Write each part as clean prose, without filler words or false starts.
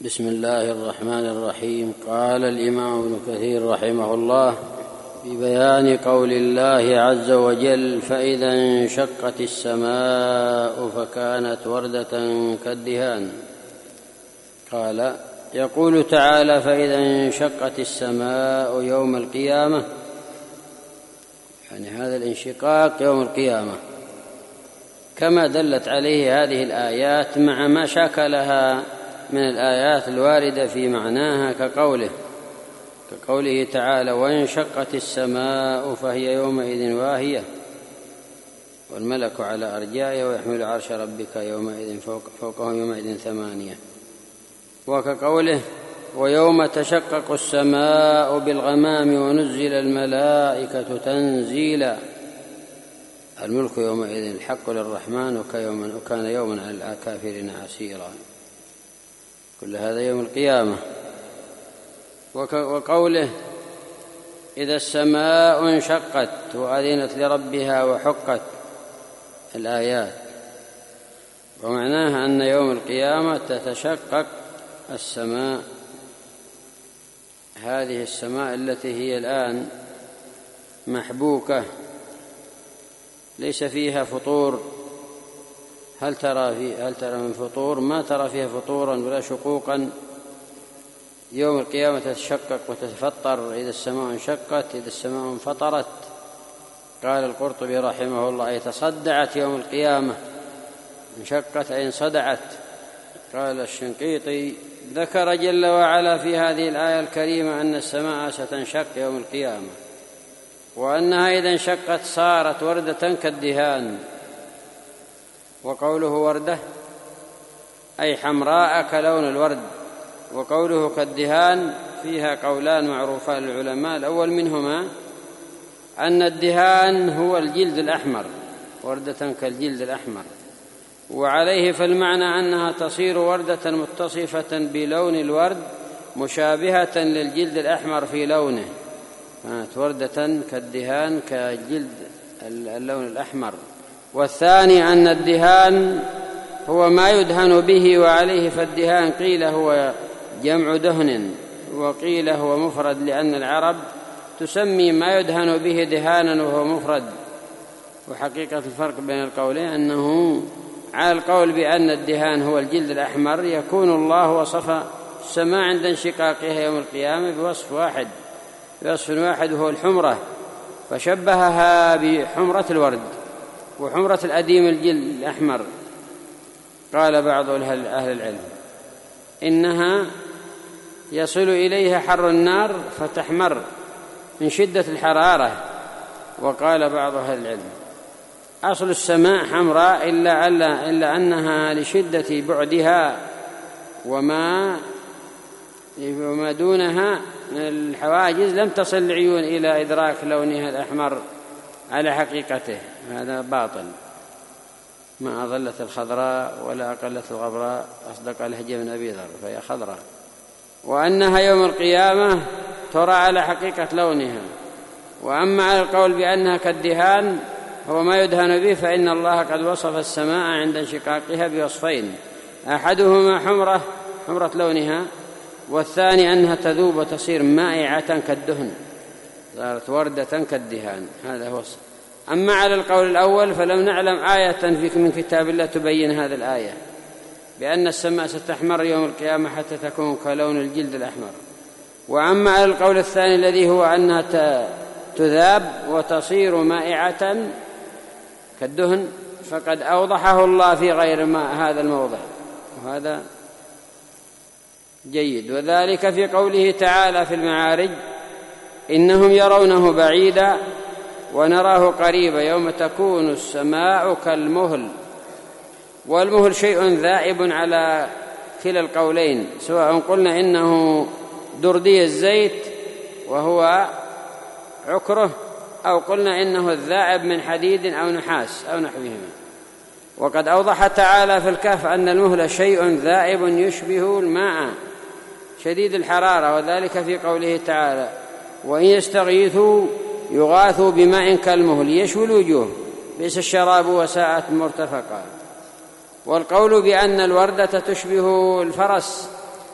بسم الله الرحمن الرحيم. قال الإمام ابن كثير رحمه الله في بيان قول الله عز وجل: فإذا انشقت السماء فكانت وردة كالدهان. قال: يقول تعالى: فإذا انشقت السماء يوم القيامة، يعني هذا الانشقاق يوم القيامة كما دلت عليه هذه الآيات مع ما شاكلها من الآيات الواردة في معناها، كقوله تعالى: وانشقت السماء فهي يومئذ واهية والملك على أرجائها ويحمل عرش ربك يومئذ فوقهم يومئذ ثمانية، وكقوله: ويوم تشقق السماء بالغمام ونزل الملائكة تنزيلا الملك يومئذ الحق للرحمن وكان يوما على الكافرين عسيرا. كل هذا يوم القيامة. وقوله: إذا السماء انشقت وأذنت لربها وحقت، الآيات. ومعناها أن يوم القيامة تتشقق السماء، هذه السماء التي هي الآن محبوكة ليس فيها فطور. هل ترى من فطور؟ ما ترى فيها فطورا ولا شقوقا. يوم القيامة تتشقق وتتفطر. إذا السماء انشقت، إذا السماء انفطرت. قال القرطبي رحمه الله: أي تصدعت يوم القيامة. انشقت أي انصدعت. قال الشنقيطي: ذكر جل وعلا في هذه الآية الكريمة أن السماء ستنشق يوم القيامة، وأنها إذا انشقت صارت وردة كالدهان. وقوله وردة أي حمراء كلون الورد، وقوله كالدهان فيها قولان معروفان للعلماء. الأول منهما أن الدهان هو الجلد الأحمر، وردة كالجلد الأحمر، وعليه فالمعنى أنها تصير وردة متصفة بلون الورد مشابهة للجلد الأحمر في لونه، كانت وردة كالدهان كجلد اللون الأحمر. والثاني أن الدهان هو ما يدهن به، وعليه فالدهان قيل هو جمع دهن وقيل هو مفرد، لأن العرب تسمي ما يدهن به دهانا وهو مفرد. وحقيقة الفرق بين القولين أنه على القول بأن الدهان هو الجلد الأحمر يكون الله وصف السماء عند انشقاقها يوم القيامة بوصف واحد وهو الحمرة، فشبهها بحمرة الورد وحمرة الأديم الجلد الأحمر. قال بعض أهل العلم إنها يصل إليها حر النار فتحمر من شدة الحرارة. وقال بعض أهل العلم أصل السماء حمراء إلا أنها لشدة بعدها وما دونها من الحواجز لم تصل العيون إلى إدراك لونها الأحمر على حقيقته. هذا باطل. ما أظلت الخضراء ولا أقلت الغبراء، أصدق لهجة من أبي ذر فهي خضراء. وأنها يوم القيامة ترى على حقيقة لونها. وأما على القول بأنها كالدهان هو ما يدهن به، فإن الله قد وصف السماء عند انشقاقها بوصفين: أحدهما حمرة لونها، والثاني أنها تذوب وتصير مائعة كالدهن، صارت وردة كالدهان. هذا هو. أما على القول الأول فلم نعلم آية من كتاب الله تبين هذه الآية بأن السماء ستحمر يوم القيامة حتى تكون كلون الجلد الأحمر. وأما على القول الثاني الذي هو أنها تذاب وتصير مائعة كالدهن فقد أوضحه الله في غير هذا الموضع، وهذا جيد. وذلك في قوله تعالى في المعارج: إنهم يرونه بعيدا ونراه قريبا يوم تكون السماء كالمهل. والمهل شيء ذائب على كلا القولين، سواء قلنا إنه دردي الزيت وهو عكره، أو قلنا إنه الذائب من حديد أو نحاس أو نحوهما. وقد أوضح تعالى في الكهف أن المهل شيء ذائب يشبه الماء شديد الحرارة، وذلك في قوله تعالى: وإن يستغيثوا يغاثوا بماء كالمهل يشوي الوجوه بئس الشراب وساءت مرتفقا. والقول بأن الوردة تشبه الفرس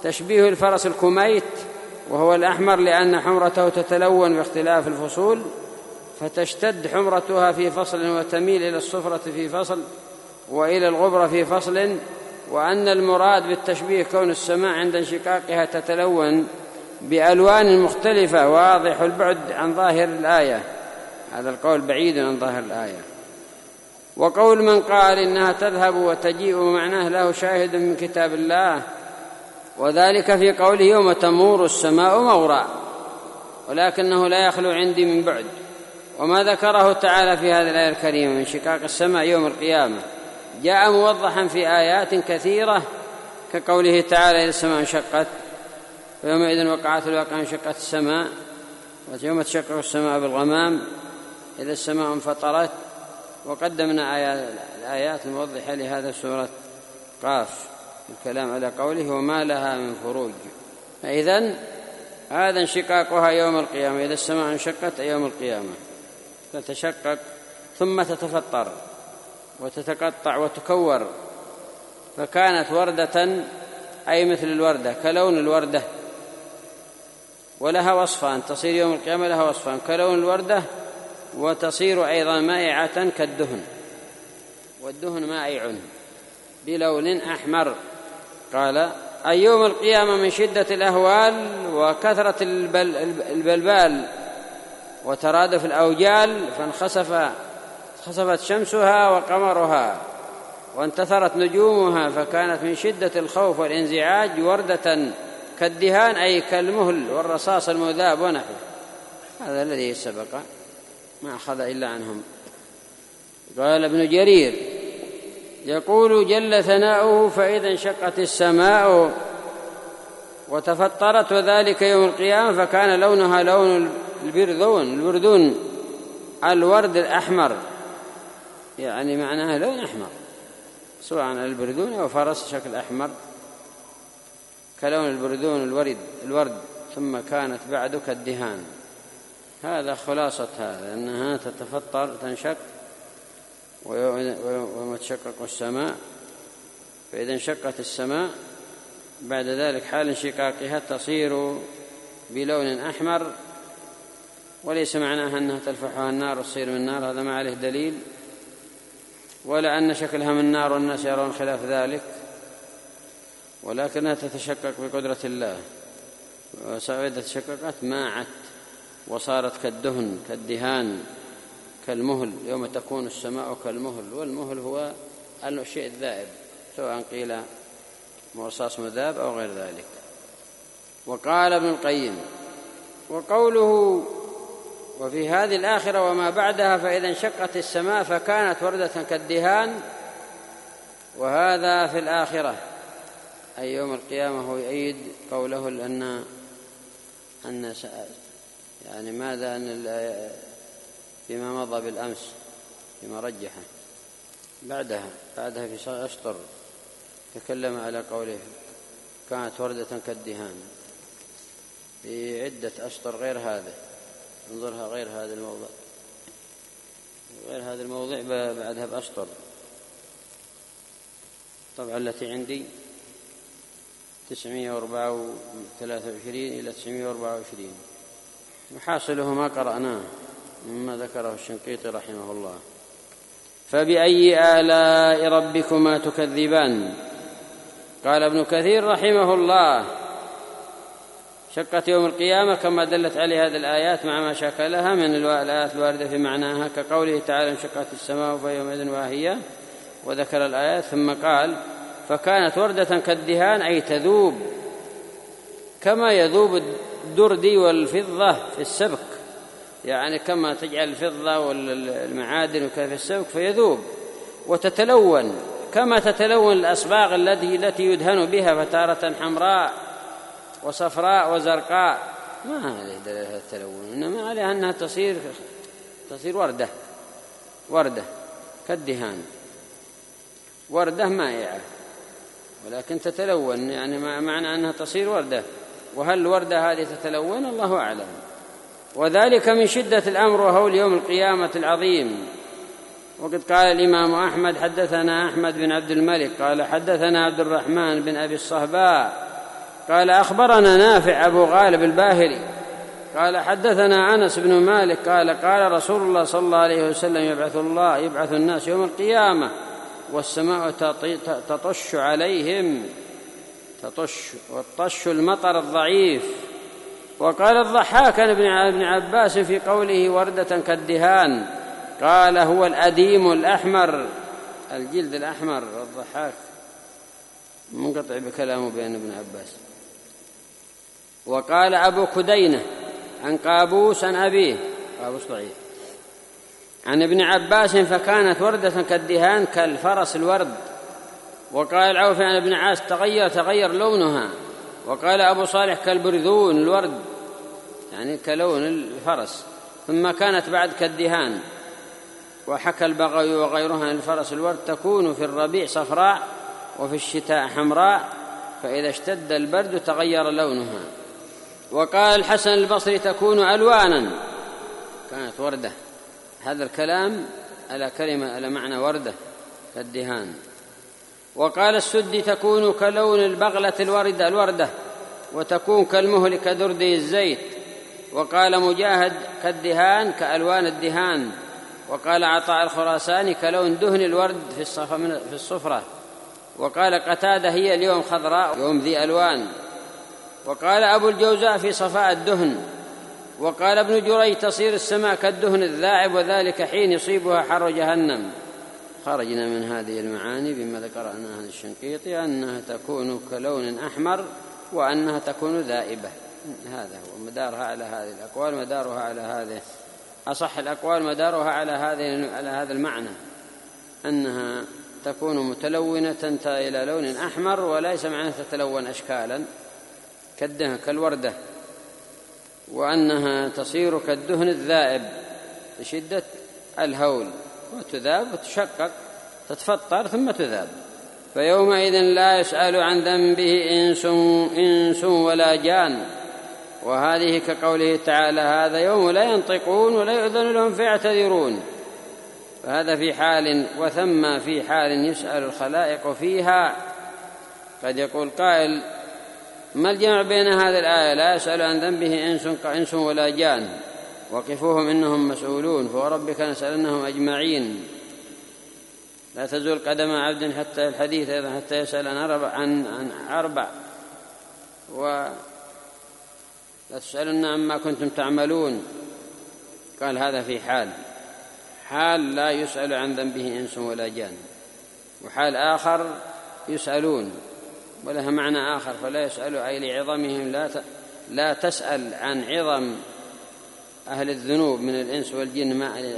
تشبيه الفرس الكميت، وهو الأحمر لأن حمرته تتلون باختلاف الفصول، فتشتد حمرتها في فصل وتميل إلى الصفرة في فصل وإلى الغبرة في فصل، وأن المراد بالتشبيه كون السماء عند انشقاقها تتلون بألوان مختلفة واضح البعد عن ظاهر الآية. هذا القول بعيد عن ظاهر الآية. وقول من قال إنها تذهب وتجيء معناه له شاهد من كتاب الله، وذلك في قوله يوم تمور السماء مورا، ولكنه لا يخلو عندي من بعد. وما ذكره تعالى في هذه الآية الكريمة من شقاق السماء يوم القيامة جاء موضحا في آيات كثيرة، كقوله تعالى إذا السماء انشقت ويومئذ وقعت الواقعة انشقت السماء، ويوم تشقق السماء بالغمام، إذا السماء انفطرت. وقدمنا الآيات الموضحة لهذا سورة قاف الكلام على قوله وما لها من فروج. فإذن هذا انشقاقها يوم القيامة، إذا السماء انشقت يوم القيامة تتشقق ثم تتفطر وتتقطع وتكور، فكانت وردة أي مثل الوردة كلون الوردة، ولها وصفان، تصير يوم القيامة لها وصفان كلون الوردة، وتصير أيضا مائعة كالدهن، والدهن مائع بلون أحمر. قال أي يوم القيامة من شدة الأهوال وكثرة البلبال وترادف الأوجال، فانخسفت شمسها وقمرها وانتثرت نجومها، فكانت من شدة الخوف والانزعاج وردة كالدهان أي كالمهل والرصاص المذاب ونحوه. هذا الذي سبق ما أخذ إلا عنهم. قال ابن جرير يقول جل ثناؤه فإذا انشقت السماء وتفطرت، وذلك يوم القيامة، فكان لونها لون البردون الورد الأحمر، يعني معناها لون أحمر، سواء البردون أو فرس شكل أحمر كلون البردون الورد، ثم كانت بعد كالدهان. هذا خلاصة هذا، أنها تتفطر تنشق ويوم تشقق السماء، فإذا انشقت السماء بعد ذلك حال انشقاقها تصير بلون أحمر، وليس معناها أنها تلفحها النار وتصير من النار، هذا ما عليه دليل، ولا أن شكلها من النار والناس يرون خلاف ذلك، ولكنها تتشقق بقدرة الله. وإذا تشققت ماعت وصارت كالدهن كالدهان كالمهل، يوم تكون السماء كالمهل، والمهل هو الشيء الذائب، سواء قيل مرصاص مذاب أو غير ذلك. وقال ابن القيم وقوله وفي هذه الآخرة وما بعدها فإذا انشقت السماء فكانت وردة كالدهان، وهذا في الآخرة أي يوم القيامة، هو يؤيد قوله أن يعني ماذا أن فيما مضى بالأمس فيما رجحه بعدها في أسطر تكلم على قوله كانت وردة كالدهان في عدة أسطر غير هذا، انظرها غير هذا الموضوع بعدها بأسطر، طبعا التي عندي 923 إلى 924، وحاصله ما قرأناه مما ذكره الشنقيطي رحمه الله. فبأي آلاء ربكما تكذبان؟ قال ابن كثير رحمه الله شقت يوم القيامة كما دلت عليه هذه الآيات مع ما شكلها من الآيات الواردة في معناها، كقوله تعالى انشقت السماء فيومئذ واهية، وذكر الآيات ثم قال فكانت وردة كالدهان أي تذوب كما يذوب الدرد والفضة في السبك، يعني كما تجعل الفضة والمعادن وكيف السبك فيذوب، وتتلون كما تتلون الأصباغ التي يدهن بها، فتارة حمراء وصفراء وزرقاء، ما عليه دليل هذا التلون، إنما عليها أنها تصير وردة كالدهان، وردة مائعة ولكن تتلون، يعني معنى أنها تصير وردة. وهل الوردة هذه تتلون؟ الله أعلم. وذلك من شدة الأمر وهول يوم القيامة العظيم. وقد قال الإمام أحمد حدثنا أحمد بن عبد الملك قال حدثنا عبد الرحمن بن أبي الصهباء قال أخبرنا نافع أبو غالب الباهلي قال حدثنا أنس بن مالك قال قال رسول الله صلى الله عليه وسلم يبعث الناس يوم القيامة والسماء تطش عليهم والطش المطر الضعيف. وقال الضحاك ابن عباس في قوله وردة كالدهان قال هو الأديم الأحمر الجلد الأحمر. الضحاك منقطع بكلامه بين ابن عباس. وقال أبو كدينة عن قابوس عن أبيه قابوس ضعيف عن ابن عباس فكانت وردة كالدهان كالفرس الورد. وقال العوف عن ابن عاص تغير لونها. وقال أبو صالح كالبرذون الورد يعني كلون الفرس ثم كانت بعد كالدهان. وحكى البغوي وغيرها عن الفرس الورد تكون في الربيع صفراء وفي الشتاء حمراء فإذا اشتد البرد تغير لونها. وقال الحسن البصري تكون ألوانا كانت وردة. هذا الكلام على كلمة على معنى وردة كالدهان. وقال السدي تكون كلون البغلة الوردة وتكون كالمهل كدردي الزيت. وقال مجاهد كالدهان كألوان الدهان. وقال عطاء الخراساني كلون دهن الورد في الصفرة. وقال قتادة هي اليوم خضراء يوم ذي ألوان. وقال أبو الجوزاء في صفاء الدهن. وقال ابن جريج تصير السماء كالدهن الذائب وذلك حين يصيبها حر جهنم. خرجنا من هذه المعاني بما ذكر عنها الشنقيطي أنها تكون كلون أحمر وأنها تكون ذائبة. هذا هو مدارها على هذه الأقوال مدارها على هذه أصح الأقوال مدارها على هذا المعنى أنها تكون متلونة تنتهي إلى لون أحمر وليس معنى تتلون أشكالا كالدهن كالوردة. وأنها تصير كالدهن الذائب بشدة الهول وتذاب وتشقق تتفطر ثم تذاب. فيومئذ لا يسأل عن ذنبه إنس ولا جان. وهذه كقوله تعالى هذا يوم لا ينطقون ولا يؤذن لهم فيعتذرون. فهذا في حال وثم في حال يسأل الخلائق فيها. قد يقول قائل ما الجمع بين هذه الآية لا يسأل عن ذنبه إنس ولا جان وقفوهم إنهم مسؤولون فوربك نسألنهم أجمعين. لا تزول قدم عبد حتى الحديث أيضا حتى يسأل عن أربع ولا تسألن عما كنتم تعملون. قال هذا في حال لا يسأل عن ذنبه إنس ولا جان. وحال آخر يسألون ولها معنى آخر فلا يسأل أي لعظمهم لا تسأل عن عظم أهل الذنوب من الإنس والجن ما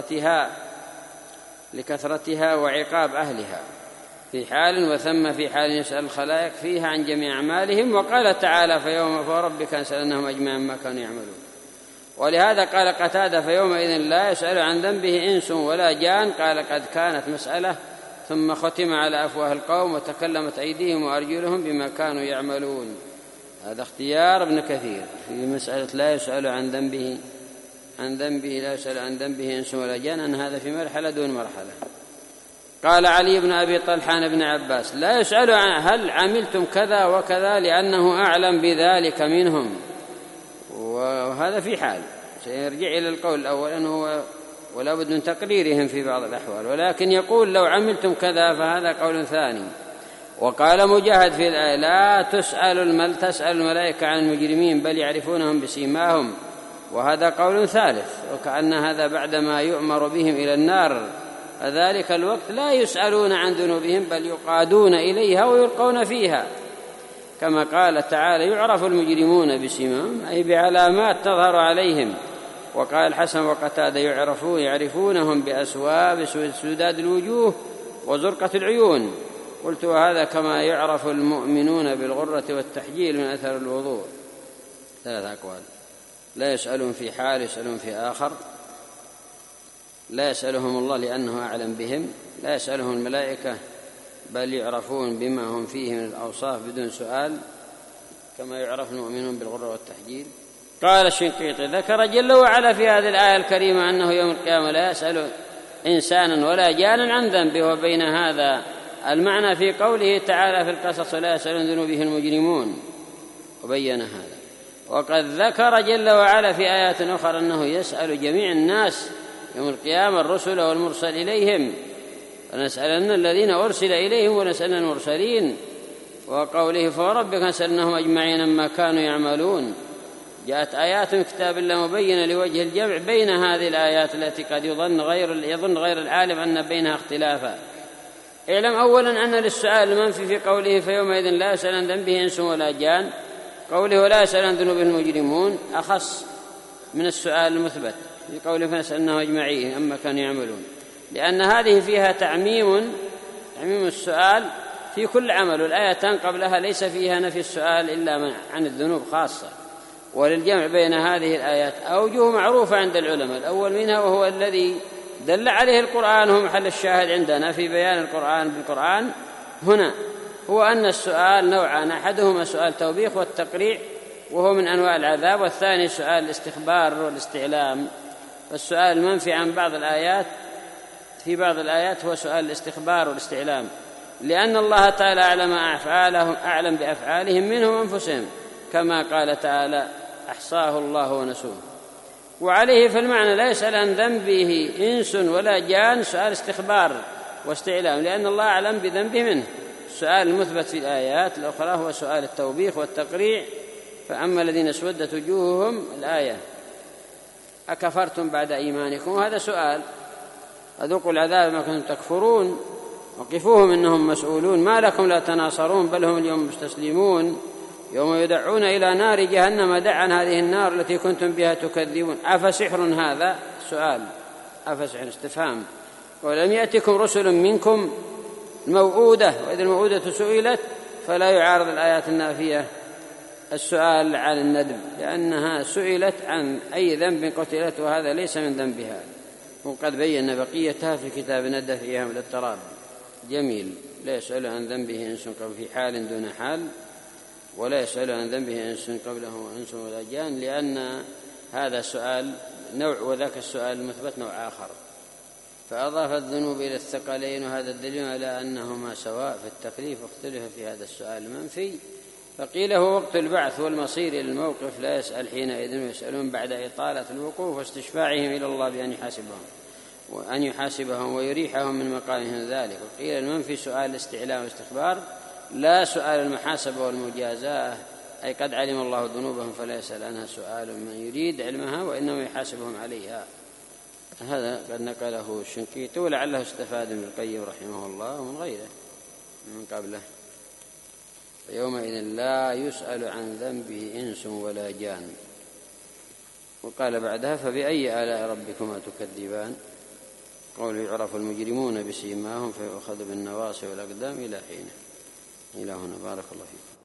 لكثرتها وعقاب أهلها في حال وثم في حال يسأل الخلائق فيها عن جميع أعمالهم. وقال تعالى فيوم فربك نسألنهم أجمعين ما كانوا يعملون. ولهذا قال قتادة فيومئذ لا يسأل عن ذنبه إنس ولا جان. قال قد كانت مسألة ثم ختم على أفواه القوم وتكلمت أيديهم وأرجلهم بما كانوا يعملون. هذا اختيار ابن كثير في مسألة لا يسأل عن ذنبه لا يسأل عن ذنبه إنس ولا جان أن هذا في مرحلة دون مرحلة. قال علي بن أبي طلحة عن ابن عباس لا يسأل عن هل عملتم كذا وكذا لأنه أعلم بذلك منهم. وهذا في حال سيرجع إلى القول الأول أنه ولا بد من تقريرهم في بعض الأحوال ولكن يقول لو عملتم كذا فهذا قول ثاني. وقال مجاهد في الآية لا تسأل الملائكة عن المجرمين بل يعرفونهم بسيماهم. وهذا قول ثالث وكأن هذا بعدما يؤمر بهم إلى النار ذلك الوقت لا يسألون عن ذنوبهم بل يقادون إليها ويلقون فيها كما قال تعالى يعرف المجرمون بسيماهم أي بعلامات تظهر عليهم. وقال الحسن وقتادة يعرفونهم بأسواب سداد الوجوه وزرقة العيون. قلت وهذا كما يعرف المؤمنون بالغرة والتحجيل من أثر الوضوء. 3 أقوال لا يسألون في حال يسألون في آخر. لا يسألهم الله لأنه أعلم بهم. لا يسألهم الملائكة بل يعرفون بما هم فيه من الأوصاف بدون سؤال كما يعرف المؤمنون بالغرة والتحجيل. قال الشنقيطي ذكر جل وعلا في هذه الآية الكريمة أنه يوم القيامة لا يسأل إنسانا ولا جانا عن ذنبه. وبين هذا المعنى في قوله تعالى في القصص لا يسألون ذنوبه المجرمون وبين هذا. وقد ذكر جل وعلا في آيات أخرى أنه يسأل جميع الناس يوم القيامة الرسل والمرسل إليهم، ونسألن الذين أرسل إليهم ونسألن المرسلين. وقوله فوربك نسألنهم أجمعين أما كانوا يعملون. جاءت آيات من كتاب الله مبينة لوجه الجمع بين هذه الآيات التي قد يظن غير العالم أن بينها اختلافا. اعلم أولا أن للسؤال المنفي في قوله فيومئذ لا يسأل عن ذنبه إنس ولا جان، قوله ولا يسأل عن ذنوب المجرمون أخص من السؤال المثبت في قوله فنسألنهم أجمعين أما كانوا يعملون، لأن هذه فيها تعميم السؤال في كل عمل، والآيتان قبلها ليس فيها نفي السؤال إلا عن الذنوب خاصة. وللجمع بين هذه الآيات أوجه معروفة عند العلماء. الأول منها وهو الذي دل عليه القرآن هو محل الشاهد عندنا في بيان القرآن بالقرآن هنا، هو أن السؤال نوعان، أحدهما سؤال توبيخ والتقريع وهو من أنواع العذاب، والثاني سؤال الاستخبار والاستعلام. فالسؤال المنفي عن بعض الآيات في بعض الآيات هو سؤال الاستخبار والاستعلام، لأن الله تعالى أعلم بأفعالهم منهم أنفسهم، كما قال تعالى أحصاه الله ونسوه. وعليه فالمعنى لا يسأل عن ذنبه إنس ولا جان سؤال استخبار واستعلام، لأن الله أعلم بذنبه منه. السؤال المثبت في الآيات الأخرى هو سؤال التوبيخ والتقريع. فأما الذين اسودت وجوههم الآية أكفرتم بعد إيمانكم، وهذا سؤال أذوقوا العذاب ما كنتم تكفرون، وقفوهم إنهم مسؤولون، ما لكم لا تناصرون بل هم اليوم مستسلمون، يوم يدعون إلى نار جهنم دعا هذه النار التي كنتم بها تكذبون أفسحر هذا؟ سؤال أفسحر استفهام. ولم يأتكم رسل منكم الموعودة، وإذا الموعودة سئلت فلا يعارض الآيات النافية السؤال عن الندب، لأنها سئلت عن أي ذنب قتلت وهذا ليس من ذنبها، وقد بينا بقيتها في كتاب ندى في إيهام الاضطراب. جميل. لا يسأل عن ذنبه إنس قبل في حال دون حال، ولا يسأل عن ذنبه إنس قبله إنس ولا جان، لأن هذا سؤال نوع وذاك السؤال المثبت نوع آخر. فأضاف الذنوب إلى الثقلين، وهذا الدليل على أنهما سواء في التكليف، واختلف في هذا السؤال المنفي. فقيل هو وقت البعث والمصير إلى الموقف، لا يسأل حينئذ، ويسألون بعد إطالة الوقوف واستشفاعهم إلى الله بأن يحاسبهم ويريحهم من مقامهم ذلك. وقيل المنفي سؤال الاستعلام والاستخبار لا سؤال المحاسبة والمجازاة، أي قد علم الله ذنوبهم فلا يسأل عنها سؤال من يريد علمها، وإنما يحاسبهم عليها. هذا قد نقله الشنقيطي، ولعله استفاد من القيم رحمه الله ومن غيره من قبله. يومئذ لا يسأل عن ذنبه إنس ولا جان. وقال بعدها فبأي آلاء ربكما تكذبان، قوله يعرف المجرمون بسيماهم فيؤخذ بالنواصي والأقدام إلى حينه. إلى هنا بارك الله فيكم.